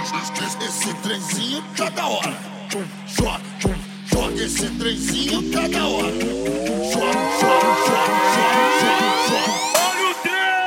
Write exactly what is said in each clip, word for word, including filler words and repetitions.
Esse trenzinho tá da hora. Joga, joga esse trenzinho tá da hora. Joga, joga, joga, joga, joga, joga. Olha o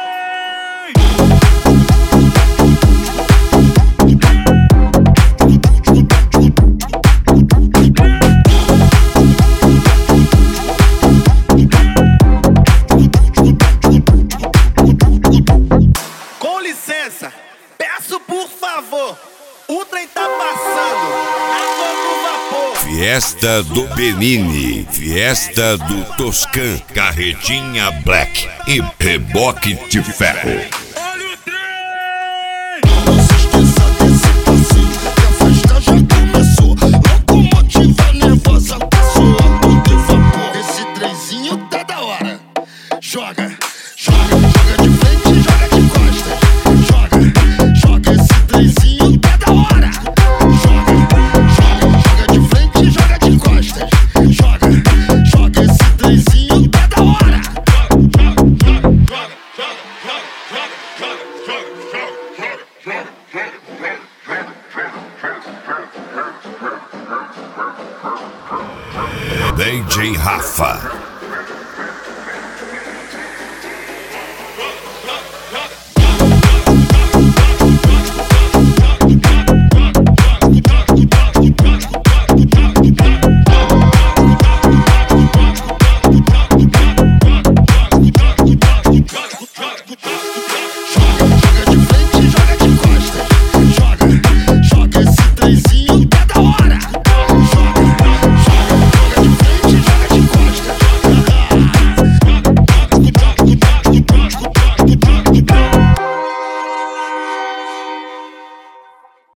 trem. Com licença, peço por favor. O trem tá passando, água no vapor. Fiesta do Benini, Fiesta do Toscan, Carretinha Black e Reboque de Ferro. Olha o trem! Não se esqueça desse passinho, que a festa já começou. Locomotiva nervosa, passou água de vapor. Esse trenzinho tá da hora. Joga, joga, joga de frente, joga de costas. Joga, joga esse trenzinho tá da hora. Joga, joga, joga de frente, joga de costas. Joga, joga esse trenzinho tá da hora. D J Rafa.